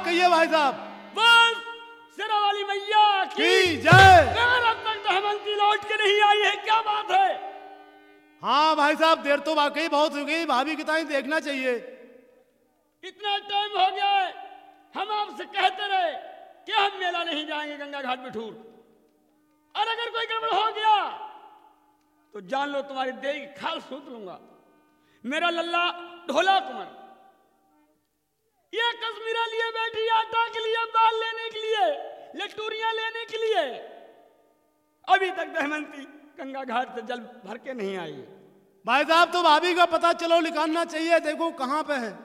कहिए भाई साहब। बस सिरा वाली मैया की जय। अब तक दमयंती लौट के नहीं आई है, क्या बात है? हाँ भाई साहब, देर तो वाकई बहुत हो गई, भाभी की ताई देखना चाहिए। इतना टाइम हो गया है, हम आपसे कहते रहे कि हम मेला नहीं जाएंगे गंगा घाट बिठूर, और अगर कोई गड़बड़ हो गया तो जान लो तुम्हारी देह की खाल सूत लूंगा। मेरा लल्ला ढोला कुंवर ये कश्मीरा लिए बैठी, आटा के लिए, दाल लेने के लिए, लटूरियां लेने के लिए, अभी तक दमयंती गंगा घाट से जल भर के नहीं आई है। भाई साहब तो भाभी का पता चलो निकालना चाहिए, देखो कहाँ पे है।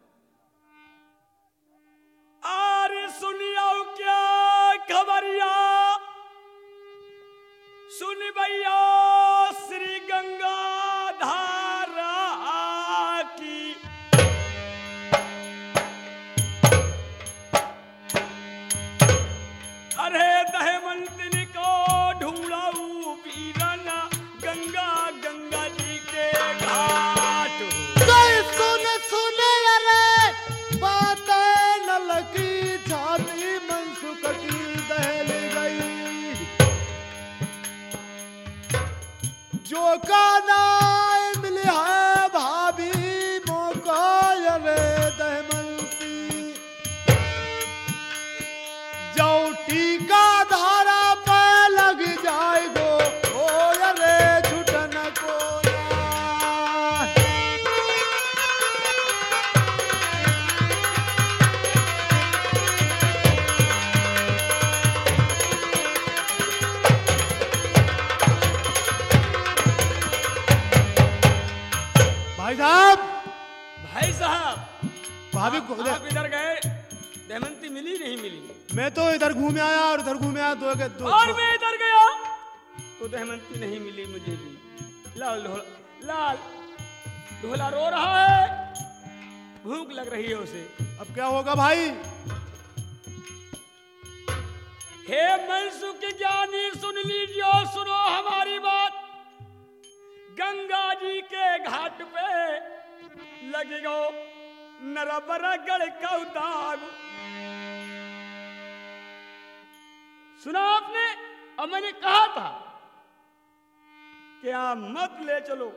अरे सुनियो क्या खबरिया, सुन भैया श्री गंगा धारा की, अरे दमयंती को ढूंढाऊ वीरना गंगा गंगा जी के घाट। सुन अरे बातें नल की छाती मनसुख की दहल गई, जो का नाम मिले है भाभी मौका रे दमयंती, जो टीका धारा पे लग जाएगो ओ रे छुटन को ना। भाई साहब, भाई साहब भाभी को आप इधर गए, दमयंती मिली नहीं मिली? मैं तो इधर घूमे आया और इधर घूमे आया, दो और मैं इधर गया तो दमयंती नहीं मिली मुझे भी। लाल ढोला रो रहा है, भूख लग रही है उसे। अब क्या होगा भाई? हे मनसुख ज्ञानी सुन लीजिए और सुनो हमारी बात, गंगा जी के घाट पे लगेगो नरबरा गढ़ का दाग। सुना आपने? अब मैंने कहा था कि आप मत ले चलो,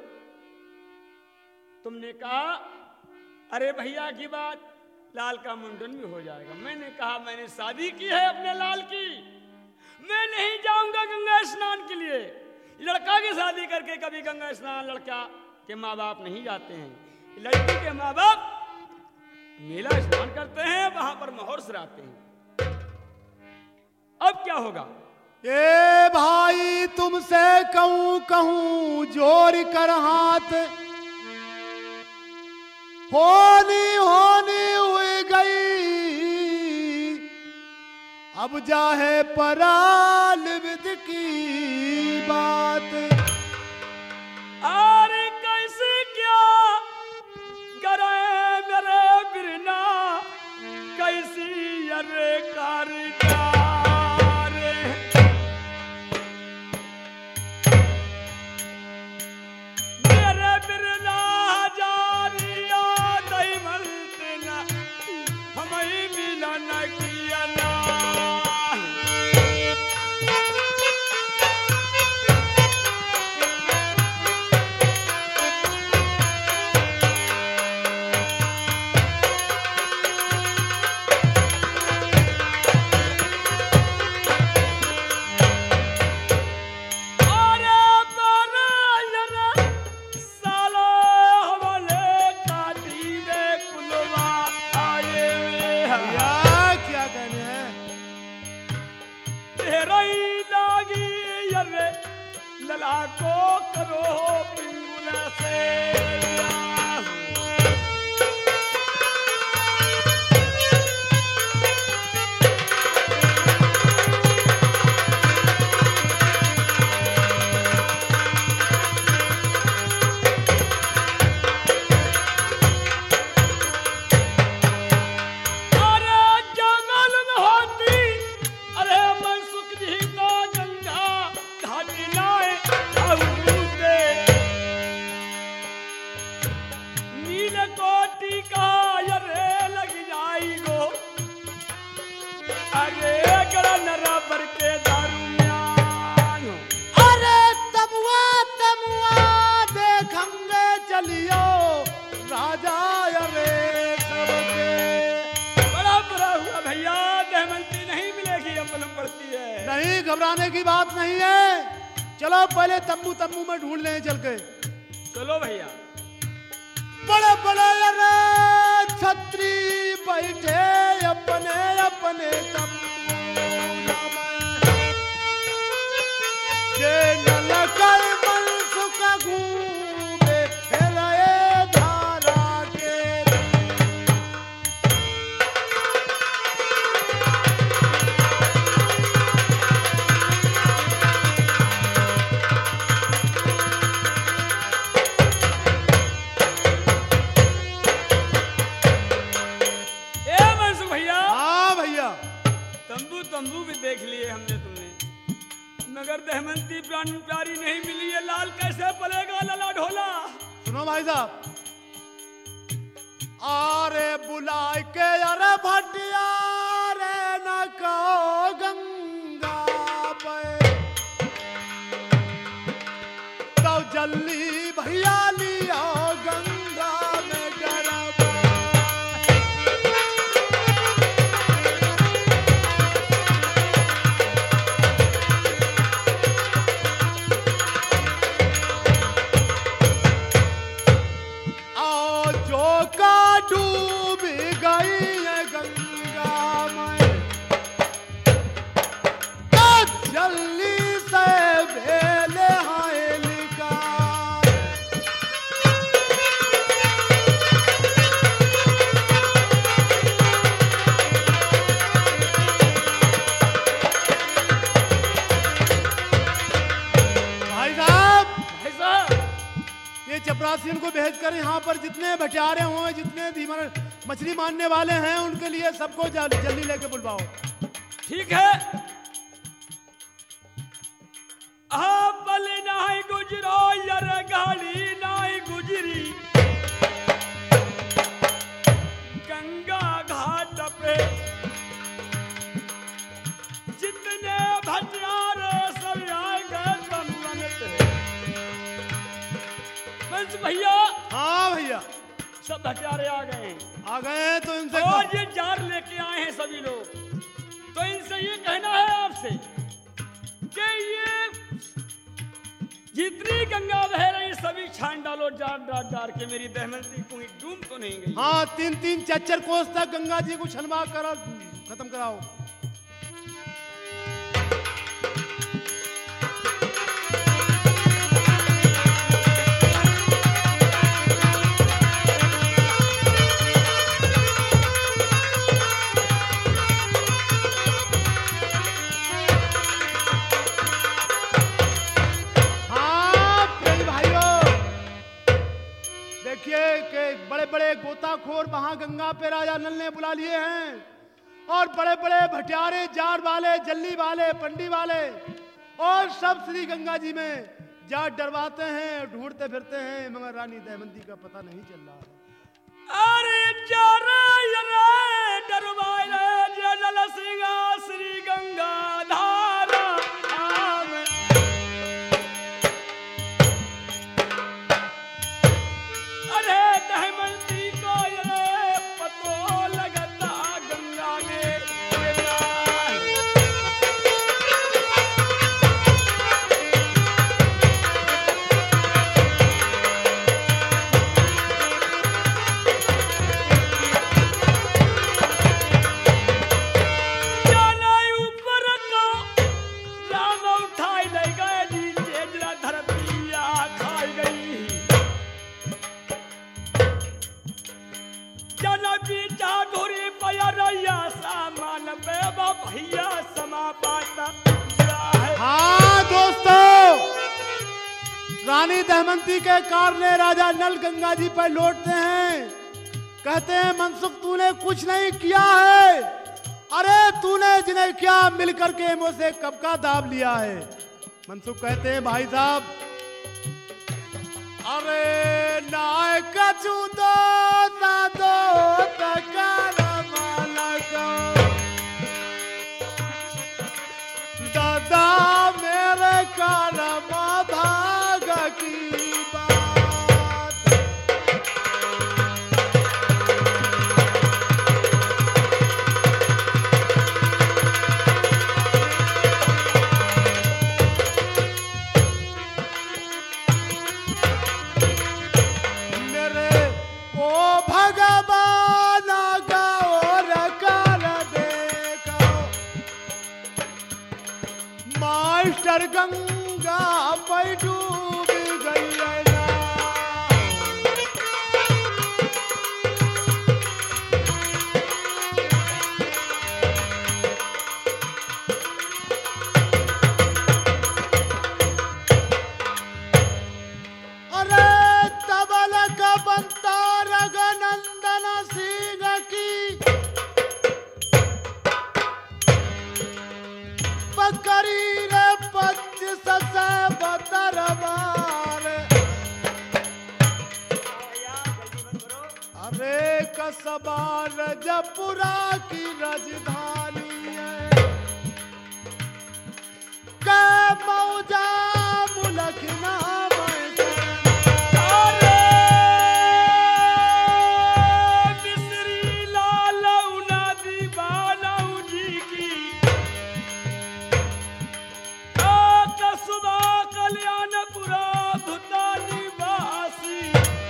तुमने कहा अरे भैया की बात, लाल का मुंडन भी हो जाएगा। मैंने कहा मैंने शादी की है अपने लाल की, मैं नहीं जाऊंगा गंगा स्नान के लिए। लड़का की शादी करके कभी गंगा स्नान लड़का के माँ बाप नहीं जाते हैं, लड़की के माँ बाप मेला स्नान करते हैं, वहां पर मोहर सराते हैं। अब क्या होगा? ए भाई तुमसे कहूं जोर कर हाथ, होनी हुई गई, अब जाहे पराल विद की बात। अरे कैसे क्या करे मेरे बिरना, कैसी अरे कारिगार, मेरे बिरना जारिया दमयंती ना हमें मिलन किया ना। लला को करो पिंगुल से चलियो राजा रे सबके। बड़ा बुरा हुआ भैया, दमयंती नहीं मिलेगी, अब मालूम पड़ती है। नहीं, घबराने की बात नहीं है। चलो पहले तंबू तंबू में ढूंढ लें चल के। चलो भैया। बड़े बड़े रे छत्री बैठे अपने अपने तंबू जे नलकल मनसुख घूमे हेलाए धारा के। तंबू भी देख लिए हमने तुमने, मगर दमयंती प्राण प्यारी नहीं मिली है। लाल कैसे पलेगा लला ढोला। सुनो भाई साहब, अरे बुलाए के अरे भटिया रे न कहो गंगा पे, तो जल्दी भैया लिया गंगा में गरबा। डूब गई है गंगा में, तो जल्दी से भेले हाय लिखा। भाई साहब, ये चपरासी को भेज कर यहाँ पर जितने भटियारे हों, जितने मछली मारने वाले हैं, उनके लिए सबको जल्दी लेके बुलवाओ। ठीक है। पल नहीं गुजरो यार गाड़ी नहीं गुजरी, गंगा घाट पे जितने भटियारे सब आए गए तमन पे। भैया। हाँ भैया, सब हथियारे आ गए हैं। आ गए हैं तो इनसे और ये जार लेके आए हैं सभी लोग, तो इनसे ये कहना है आपसे कि ये जितनी गंगा बह रही सभी छान डालो जार डार डार के, मेरी दमयंती कोई डूब तो नहीं गई। हाँ, 3-3 4-4 कोस तक गंगा जी को छनवा कर खत्म कराओ। बड़े बड़े गोताखोर वहां गंगा पे राजा नल ने बुला लिए हैं, और बड़े बड़े भटियारे, जार वाले, जल्ली वाले, पंडी वाले, और सब श्री गंगा जी में जार डरवाते हैं, ढूंढते फिरते हैं, मगर रानी दमयंती का पता नहीं चल रहा है। अरे जारा ये डरवाए जे नल सिंगा श्री गंगा धारा आवे। अरे दमयंती को ये पतो लगता गंगा में हाँ दोस्तों, रानी दमयंती के कारने राजा नल गंगा जी पर लौटते हैं, कहते हैं मनसुख तूने कुछ नहीं किया है, अरे तूने जिन्हें क्या मिलकर के मुझसे कब का दाब लिया है। मनसुख कहते हैं भाई साहब, अरे नाय कछु दो ना दो तकार मालका, दादा मेरे कारमा भाग की बात। खबर गंगा पे डूब गई है ना। अरे तबल का बनता रघुनंदन सिंह की पकड़ी रे 25 से बदरबार। अरे कसबा रजपुरा की राजधानी है के मौजा मुल्क नाम है। अरे मिस्री लाल उनादी बालाऊ जी की कसबा कल्याणपुरा भूतानी वासी।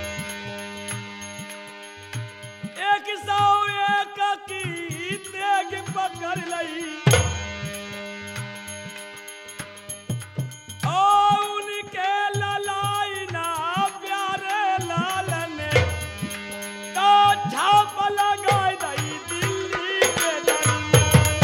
101 की तेग पकड़ लई और उनके ललाई ना प्यारे लाल ने तो झाप लगाई दई दिल्ली के दरिया।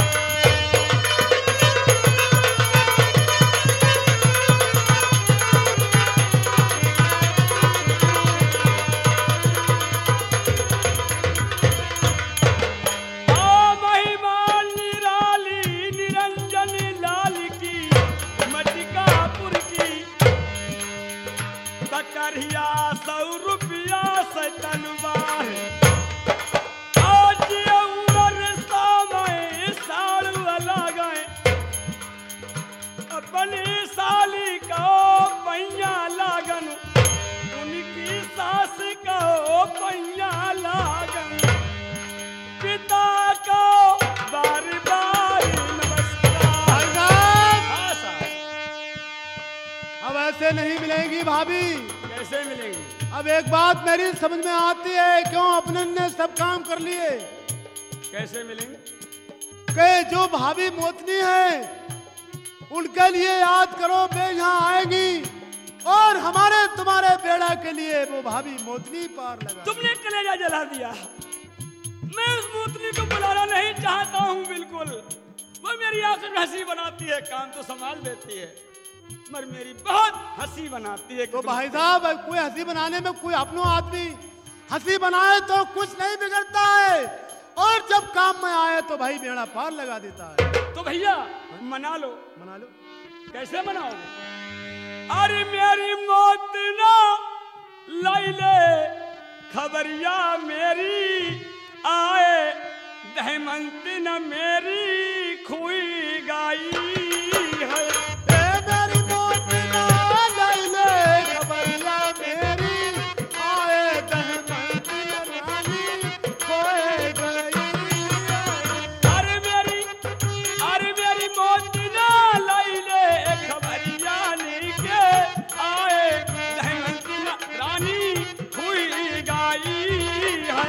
महिमा निराली निरंजन लाल की मटिकापुर की बकरिया 100 रुपया से तलवार। आज उमर समय साड़ू अलग अपनी साली का पैया लागन उनकी सास का पैया लागन। पिता को बार बार नमस्कार। हाँ साहब। अब ऐसे नहीं मिलेंगी भाभी। कैसे मिलेंगी? अब एक बात मेरी समझ में आती है, क्यों अपने ने सब काम कर लिए कैसे मिलेंगे? के जो भाभी मोतनी है उनके लिए याद करो, वे यहाँ आएंगी और हमारे तुम्हारे बेड़ा के लिए वो भाभी मोतनी पार लगा। तुमने कलेजा जला दिया। मैं उस मोतनी को बुलाना नहीं चाहता हूँ बिल्कुल। वो मेरी आंखों में हंसी बनाती है, काम तो संभाल देती है, मगर मेरी बहुत हंसी बनाती है। तो भाई साहब कोई हंसी बनाने में कोई अपनो आदमी हंसी बनाए तो कुछ नहीं बिगड़ता है, और जब काम में आए तो भाई बेड़ा पार लगा देता है। तो भैया मना लो। मना लो। कैसे मनाओगे? अरे मेरी मौत ना लैले खबरिया मेरी आए दहमंत न मेरी खुई गाई है। मेरी मौत ना लैले खबरिया मेरी आए दहमंत न रानी खोए गई। अरे मेरी मौत ना लैले खबरिया नी के आए दहमंत न रानी खुई गाई है।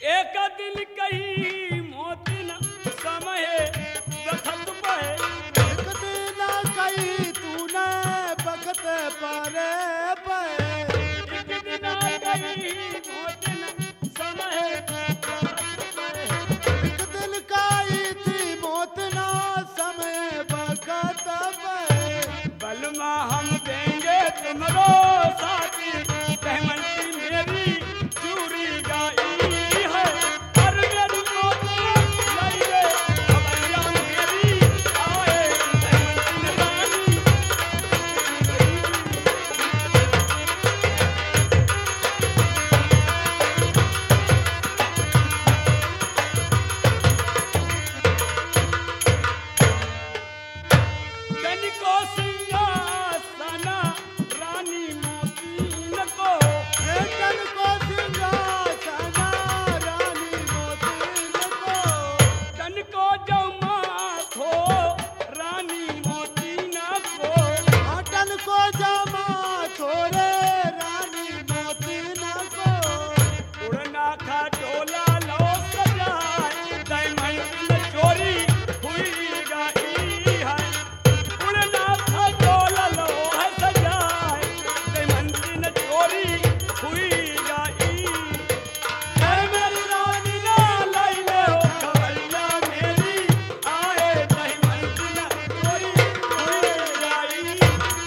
एक दिन कही मौत न समय बखत पे, एक दिन कही तूने बखत पारे पे, एक दिन कही मौत न समय बखत पे, एक दिन कही थी मौत ना समय बखत पे। बलमा हम देंगे तुमरो साथी, कहमंती मेरी चूरी गाई है, हर मेरी मौत लाइए खबरिया मेरी आए, कहमंती रानी। तनिको सिंहासन रानी मोतीन को, तन को सिंहासन रानी मोतीन को, तनिको जमा थो रानी मोतीन को, तन को जमा छोरे रानी मोतीन को। उड़ना था डोला लो सजाए, दमन चोरी हुई गाई है, उड़ना था डोला लो है सजाए, दमन चोरी हुई गाई। ऐ मेरी रानी ना लाई ले ओ खबरिया मेरी आए, दमन चोरी हुई गाई।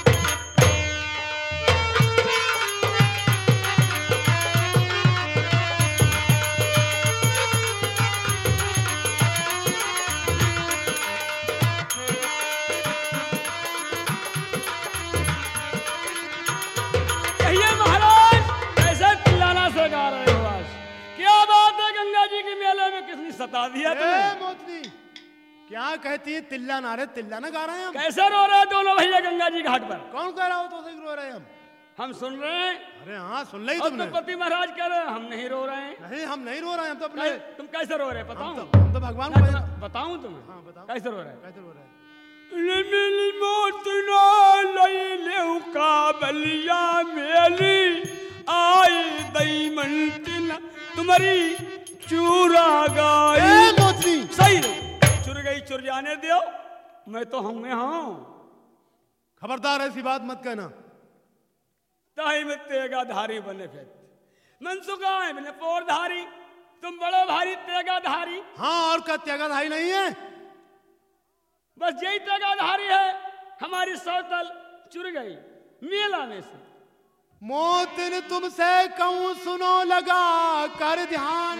कहिए महाराज, कैसे चिल्लाना से गा रहे हो आज? क्या बात है, गंगा जी के मेले में किसने सता दिया तुम्हें? मोतनी क्या कहती है? तिल्ला ना रे, तिल्ला ना गा रहे हैं हम। कैसे रो रहे हैं दोनों भैया गंगा जी घाट पर? कौन कह रहा हो तो सही रो रहे हैं हम सुन रहे हैं। अरे हाँ, सुन ली और तुमने। तो पति महाराज कह रहे हैं हम नहीं रो रहे हैं। नहीं, हम नहीं रो रहे हैं, हम तो अपने तुम कैसे रो रहे हैं हम बताऊं? तो भगवान को बताऊं तुम्हें? हाँ, बताओ। कैसे रो रहे हैं? कैसे रो रहे हैं? मिली मौत ना लई लेऊ का बलिया मेली आई, दई मंतिन तुम्हारी चूरा गाई। मोतनी सही नहीं, चुर गई चुर जाने दो, मैं तो हम में हूं। खबरदार, ऐसी बात मत कहना। ताही में तेगा धारी बने फिर मनसुखा है मैंने पोर धारी, तुम बड़ो भारी तेगा धारी। हाँ, और क्या त्यागाधारी नहीं है? बस यही तेगा धारी है, हमारी सौतल चुर गई मेला में से। मोतिन तुमसे कहूं सुनो लगा कर ध्यान,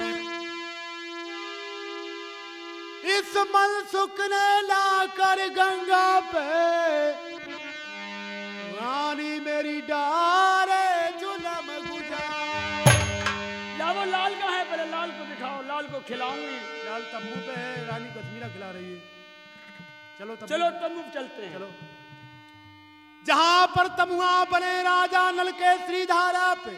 इस मनसुख ने लाकर गंगा पे रानी मेरी डारे जुलम गुजार। या वो लाल का है, पहले लाल को दिखाओ, लाल को खिलाऊंगी। लाल तंबू पे है, रानी कश्मीरा खिला रही है। चलो तंबू। चलो तब चलते हैं। चलो। जहां पर तमुआ बने राजा नल के श्रीधारा पे,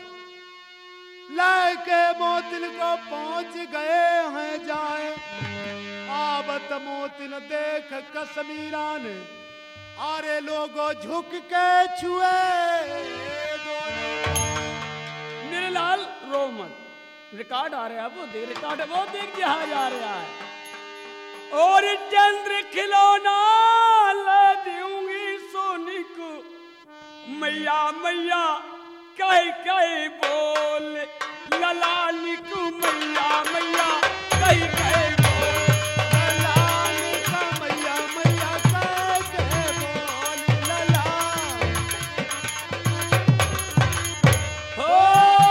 लेके मोतिन को पहुंच गए हैं जाए। आबत मोतिन देख कश्मीरा ने, अरे लोगों झुक के छुए दोनों। मेरे लाल रो मत, रिकॉर्ड आ रहा है, वो देख रिकॉर्ड, वो देख जहाज आ रहा है। और चंद्र खिलौना ला दूंगी सोनी को, मैया मैया कह कह बोल ललानी को, मैया मैया कह कह बोल ललानी का, मैया मैया कह के बोल लला। हो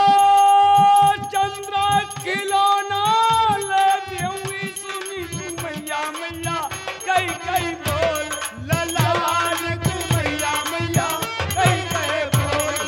चंद्र खिलौना ला दूंगी सोनी को, मैया मैया कह कह बोल ललानी को, मैया मैया कह कह बोल।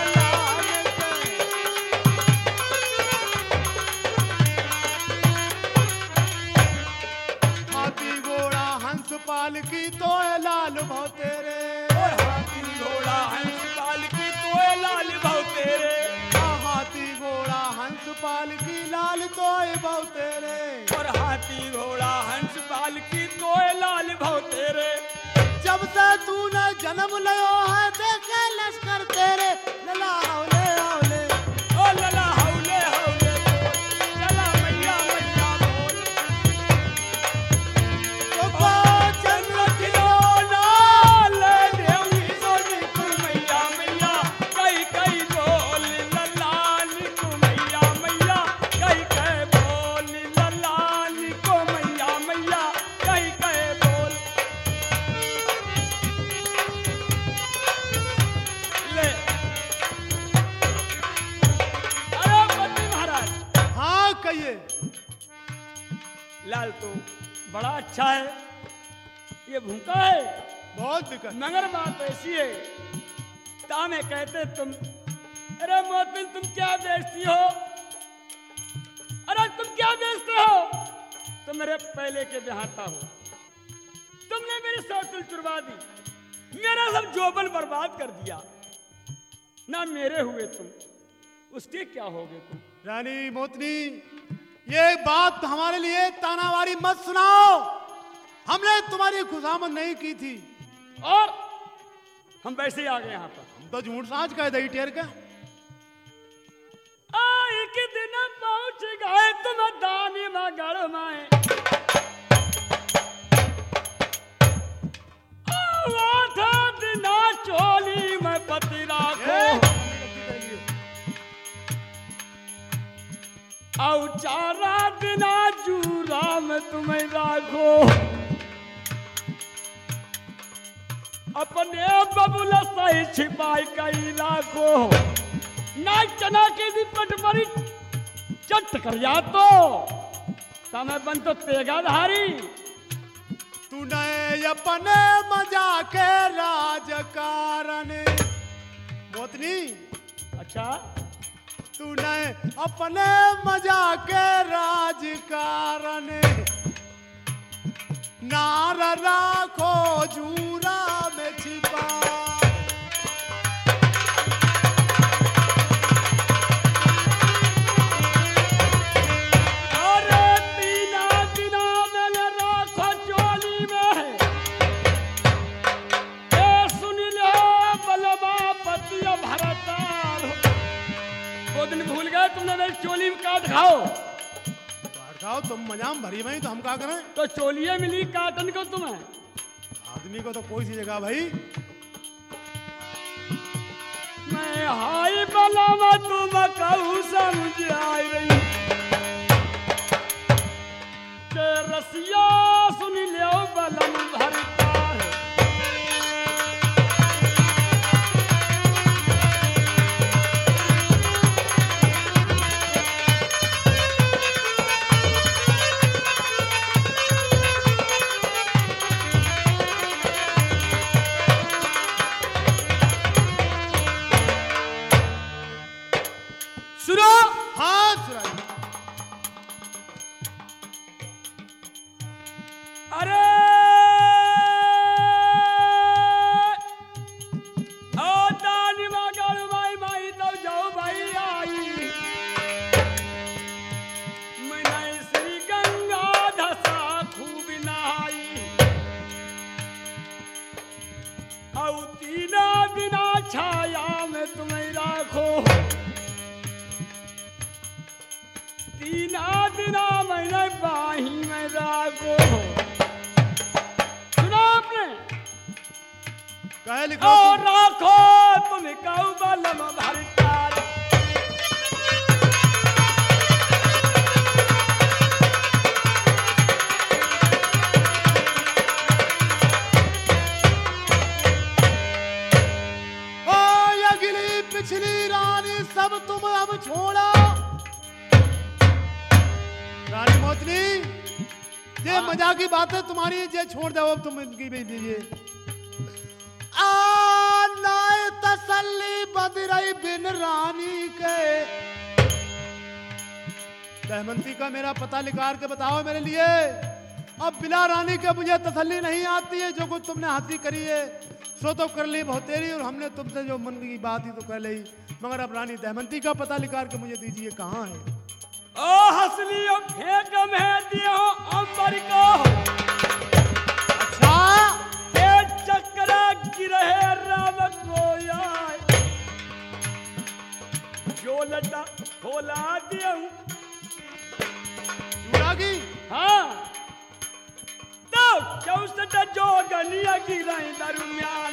हाथी घोड़ा हंस पाल की तो है लाल भाव तेरे। हाथी घोड़ा हंस पाल की तोए लाल भाव तेरे, हाथी घोड़ा हंस पाल की लाल तो है भाव तेरे। और हाथी घोड़ा हंस पाल की तोए लाल भाव तेरे। जब से तूने जन्म लियो है देखे लश्कर तेरे। लला हौले हौले, ओ लला हौले हौले बोल, लला मैया कहिए। लाल तो बड़ा अच्छा है, ये भूखा है बहुत दिक्कत। मगर बात ऐसी है, तामे कहते तुम, अरे मोहतिन तुम क्या बेचती हो, अरे तुम क्या बेचते हो, तुम मेरे पहले के बेहाता हो, तुमने मेरी सौतुल चुरवा दी, मेरा सब जोबन बर्बाद कर दिया, ना मेरे हुए तुम, उसके क्या होगे तुम। रानी मोतनी, ये बात हमारे लिए तानावारी मत सुनाओ, हमने तुम्हारी खुशामद नहीं की थी और हम वैसे ही आ गए यहाँ पर। हम तो झूठ साँच कह दही टेर का। एक दिन पहुंच गए तुम दानी मगर में, दिना चोली में पति राखो, और चारा दिना जूरा में तुम्हें राखो, अपने बबुल सही छिपाई कई राखो, ना चना के दी पटमरी चट कर या तो समय बन तो तेगा धारी, तूने अपने मजा के राजकारण मोतनी, अच्छा तूने अपने मजा के राजकारण नार राखो जूरा में छिपा। अरे तीना दिना मैंने राखो चोली में, ये सुन लो बलवा पति भरतार, वो दिन भूल गए तुमने मेरी चोली में काट खाओ, खाओ तुम मजाम भरी भाई, तो हम क्या करें। तो चोलिए मिली काटन को तुम्हें, आदमी को तो कोई सी जगह भाई। मैं हाई बलवा तुम कहूँ समझ आई रही, के रसिया सुन लो बलम भरतार, सुनो। हाँ सुराई। अरे ओ दानी मगर माई माई तो जाओ भाई आई, मैंने श्री गंगा धसा खूब नहाई, औ तीना दिना छाया में तुम्हें राखो, तीना दिना मैंने बाही में राखो, सुना आपने, कहे लिखो और राखो तुम्हें कहूँ बलम भरतार, ओ ये गिली पिछली रानी सब तुम अब छोड़ो। रानी मोतनी, ये हाँ। मजा की बात है तुम्हारी, ये छोड़ दो अब तुम इनकी भी दीजिए। नाय तसल्ली बदरई बिन रानी के, दहमंती का मेरा पता निकाल के बताओ मेरे लिए। अब बिला रानी के मुझे तसल्ली नहीं आती है, जो कुछ तुमने हाथी करी है सो तो कर ली बहुत तेरी, और हमने तुमसे जो मन की बात ही तो कर ली, मगर अब रानी दहमंती का पता निकाल के मुझे दीजिए कहाँ है। ओ हसलियो फेंक में दियो अंबर को, अच्छा ये चक्रा गिरे राम गोया, जो लटा खोला दियो, चूड़ा की हाँ तो 64 जोगनिया गिरे दरमियान,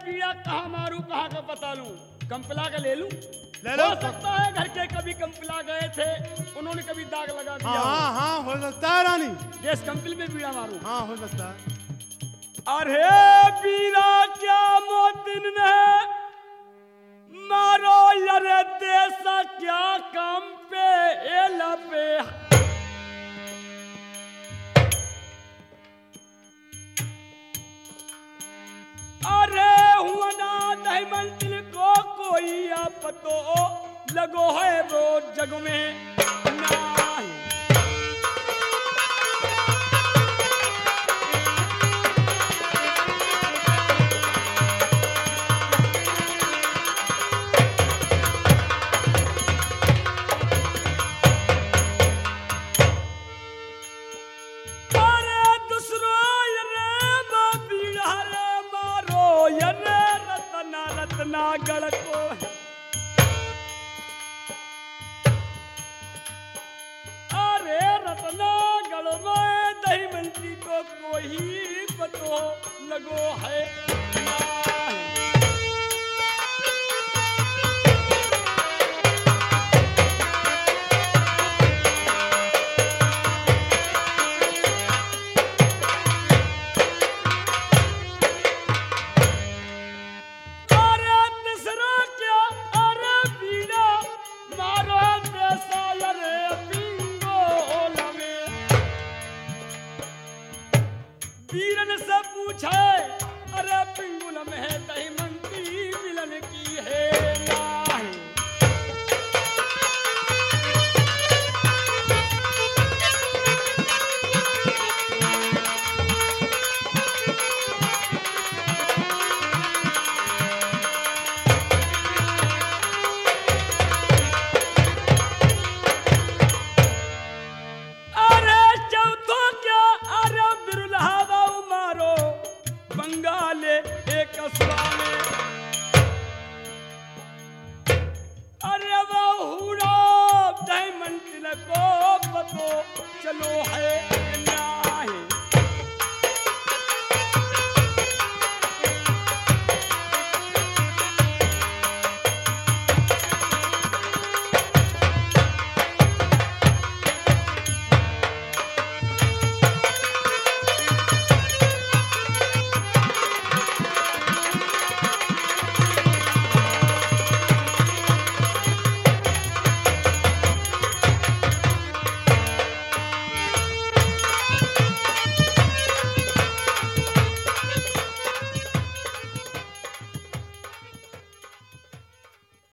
बीड़ा कहाँ मारू कहाँ का पता लूं, कंपला का ले लूं। ले लो। हो सकता है घर के कभी कंपला गए थे, उन्होंने कभी दाग लगा दिया हो। हाँ हाँ हो सकता है रानी। देश कंपल में बीड़ा मारू। हाँ हो सकता है। अरे बीड़ा क्या मोतिन ने मारो यारे देसा क्या काम पे एला पे। अरे हुआ ना दही मंजिल को कोई आप तो लगो है वो जग में नहीं। रत्नागढ़ को अरे रत्नागढ़ में दही मंत्री को कोई पतो लगो है।